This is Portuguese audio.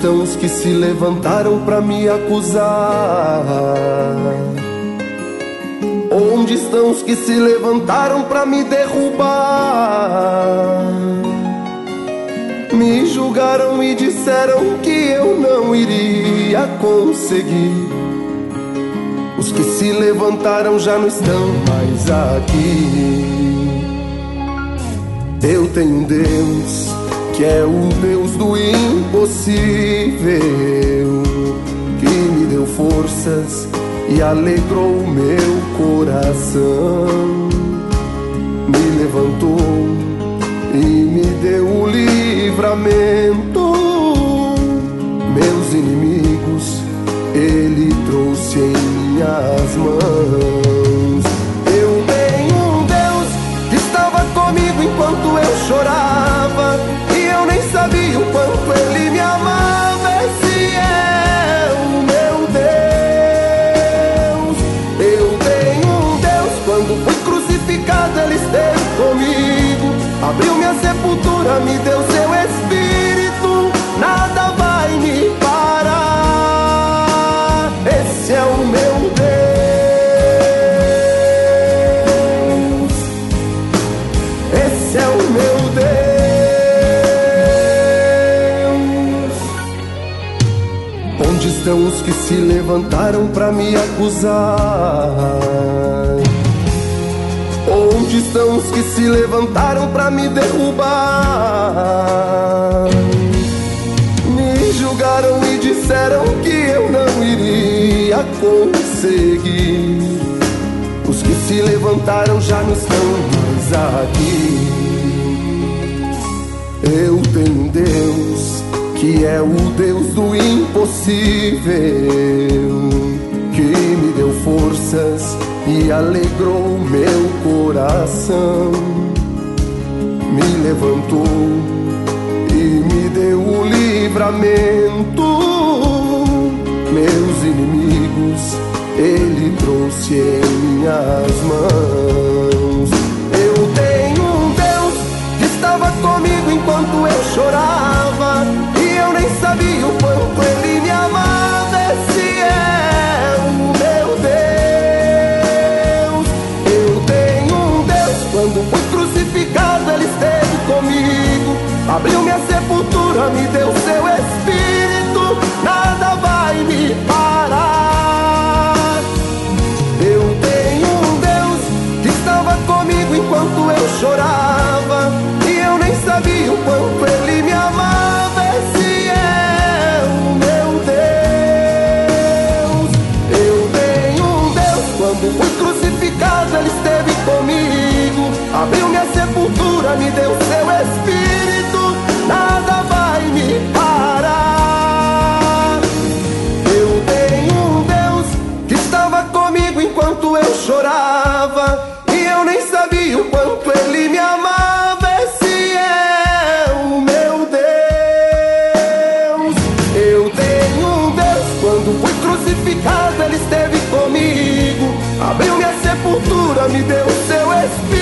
estão os que se levantaram pra me acusar? Onde estão os que se levantaram pra me derrubar? Me julgaram e disseram que eu não iria conseguir. Os que se levantaram já não estão mais aqui. Eu tenho um Deus que é o Deus do impossível, que me deu forças e alegrou o meu coração. Me levantou e me deu o livramento. Meus inimigos Ele trouxe em minhas mãos. Eu tenho um Deus que estava comigo enquanto eu chorava, e eu nem sabia o quanto Ele me amava. Esse é o meu Deus. Eu tenho um Deus, quando fui crucificado Ele esteve comigo, abriu minha sepultura, me deu seu Espírito, nada vai me parar. Esse é o meu Deus. Esse é o meu Deus. Onde estão os que se levantaram pra me acusar? Onde estão os que se levantaram pra me derrubar? Me julgaram e disseram que eu não iria conseguir. Os que se levantaram já não estão mais aqui. Eu tenho um Deus que é o Deus do impossível, que me deu forças e alegrou meu coração. Me levantou e me deu o livramento. Meus inimigos Ele trouxe em minhas mãos. Eu tenho um Deus que estava comigo enquanto eu chorava, e eu nem sabia o quanto Ele me amava. Esse é o meu Deus. Eu tenho um Deus, quando fui crucificado Ele esteve comigo, abriu minha sepultura, me deu seu Espírito, nada vai me parar. Eu tenho um Deus que estava comigo enquanto eu chorava, e eu nem sabia o quanto Ele me amava. Esse é o meu Deus. Eu tenho um Deus, quando fui crucificado Ele esteve comigo, abriu minha sepultura, me deu seu Espírito, nada vai me parar. Eu tenho um Deus que estava comigo enquanto eu chorava, e eu nem sabia o quanto Ele me amava. Esse é o meu Deus. Eu tenho um Deus, quando fui crucificado Ele esteve comigo, abriu minha sepultura, me deu seu Espírito,